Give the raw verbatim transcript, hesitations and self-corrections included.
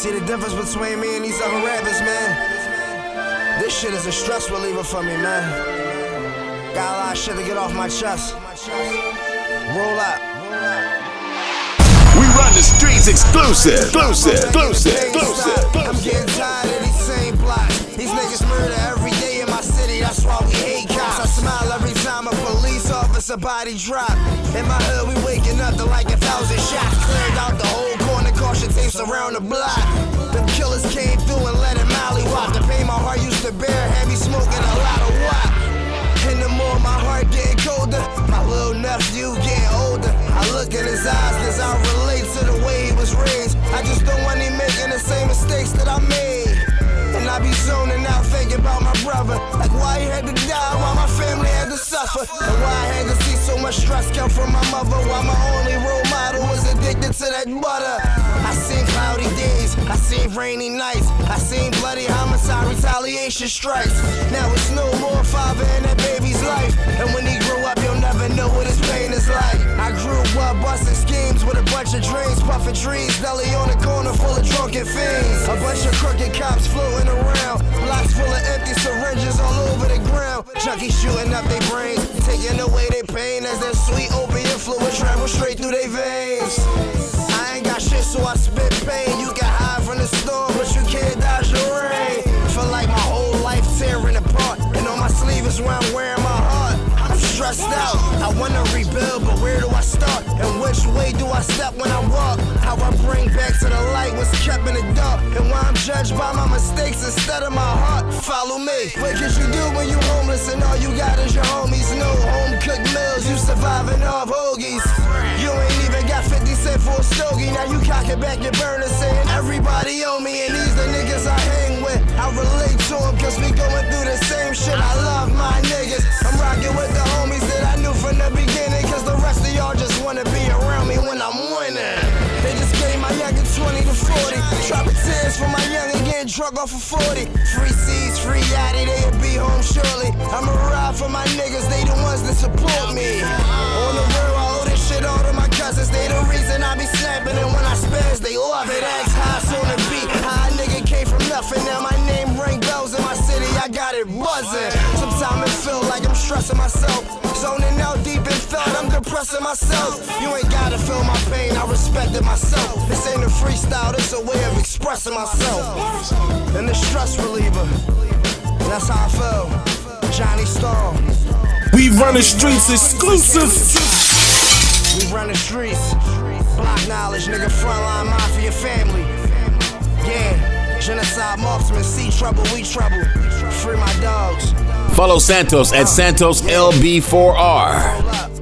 See the difference between me and these other rappers, man? This shit is a stress reliever for me, man. Got a lot of shit to get off my chest. Roll up. We run the streets exclusive, exclusive, exclusive, exclusive. I'm getting tired of these same blocks. These niggas murder every day in my city, that's why we hate cops. I smile every time a police officer body drop. In my hood, we waking up to like a thousand shots. Cleared out the whole corner, caution tapes around the block. Them killers came through and let it mollywop. The pain my heart used to bear had me smoking a lot of wop. And the more my heart getting colder, my little nephew getting older. I look in his eyes cause I relate to the way he was raised. I just don't want him making the same mistakes that I made. And I be zoning out thinking about my brother, like why he had to die while my family had to suffer, and why I had to see so much stress come from my mother, while my only role model was addicted to that butter. I seen cloudy days, I seen rainy nights, I seen bloody homicide retaliation strikes. Now it's no more father in that baby's life, and when he grow up you'll never know what his pain is like. I grew up busting schemes with a bunch of dreams, puffing trees, deli on the corner full of drunken fiends. A bunch of crooked cops floating around, blocks full of empty syringes all over the ground. Junkies shooting up their brains, taking away their pain as that sweet opiate fluid travel straight through their veins. I ain't got shit so I spit pain. You can hide from the storm but you can't dodge the rain. Feel like my whole life tearing apart, and on my sleeve is where I'm wearing my heart. I'm stressed out, I wanna rebuild, but where do I start? And which way do I step when I walk? How I bring back to the light what's kept in the dark, and why I'm judged by my mistakes instead of my heart. Follow me. What could you do when you homeless and all you got is your homies? No home cooked meals, you surviving off hoagies. You ain't even got fifty cents for a stogie. Now you cocking back your burner saying everybody owe me, and these the niggas I hang with. I relate to them cause we going through the same shit. I love my niggas. I'm rocking with the homies that I knew from the beginning, cause the rest of y'all just wanna be around me when I'm winning. They just gave my youngin' twenty to forty, dropping tears for my youngin' getting drunk off of forty. Free C's, free Yachty, they'll be home shortly. I'ma ride for my niggas, they the ones that support me. On the road, I owe this shit all to my cousins, they the reason I be snapping, and when I spaz, they love it. Ask how it's on the beat, how a nigga came from nothing, now my name ring bells in my city, I got it buzzing. Sometimes it feel like I'm stressing myself, zoning out deep in thought, I'm depressing myself. You ain't gotta feel my pain, I respect it myself. This ain't a freestyle, this a way of expressing myself. And the stress reliever, that's how I feel. Johnny Storm. We run the streets exclusive. We run the streets. Block knowledge, nigga, frontline mafia family. Yeah, genocide marksman, see trouble, we trouble. Free my dogs. Follow Santos at Santos L B four R.